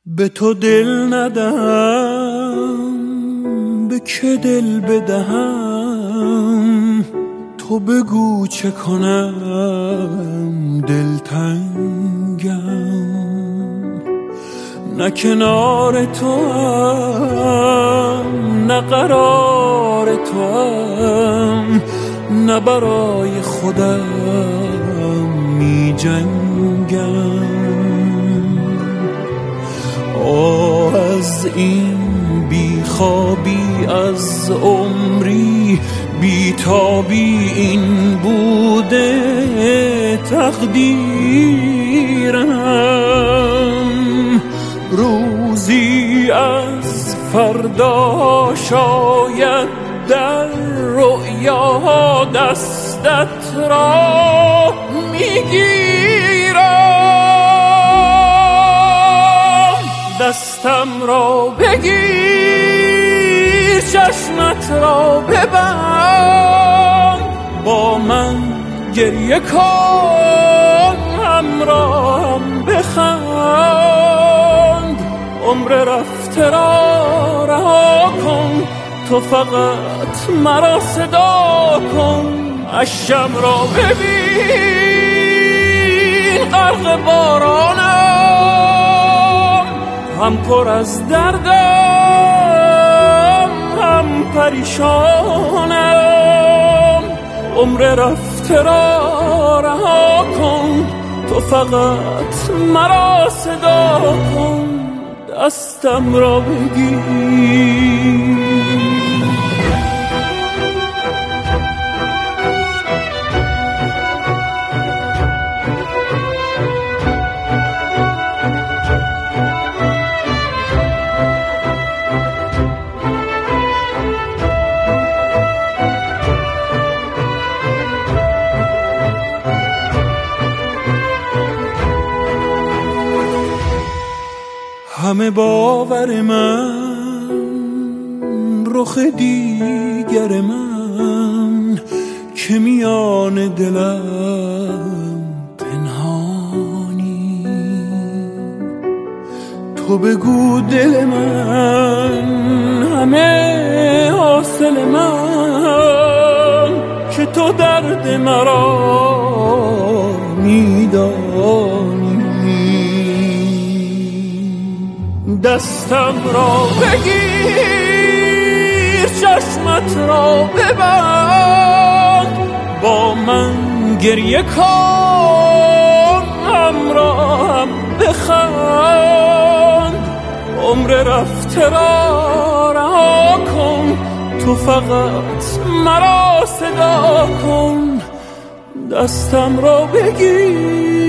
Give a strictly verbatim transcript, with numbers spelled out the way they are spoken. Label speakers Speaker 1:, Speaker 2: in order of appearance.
Speaker 1: به تو دل ندم، به که دل بدهم؟ تو بگو چه کنم دلتنگم. نه کنار تو هم، نه قرار تو هم، نه برای خودم می جنگم. آه از این بی خوابی، از عمری بی تابی، این بوده تقدیرم. روزی از فردا شاید در رؤیا دستت را میگیرم. دستم را بگیر، چشمت را ببند، با من گریه کن، همراهم بخند. عمر رفته را رها کن، تو فقط مرا صدا کن. اشکم را ببین غرق بارانم، هم پر از دردم هم پریشانم. عمر رفته را رها کن، تو فقط مرا صدا کن. دستم را بگیر. همه باور من، رخ دیگر من، که میان دلم پنهانی. تو بگو دل من همه حاصل من، که تو درد مرا میدانی. دستم را بگیر، چشمت را ببند، با من گریه کن، همراهم بخند. عمر رفته را رها کن، تو فقط مرا صدا کن. دستم را بگیر.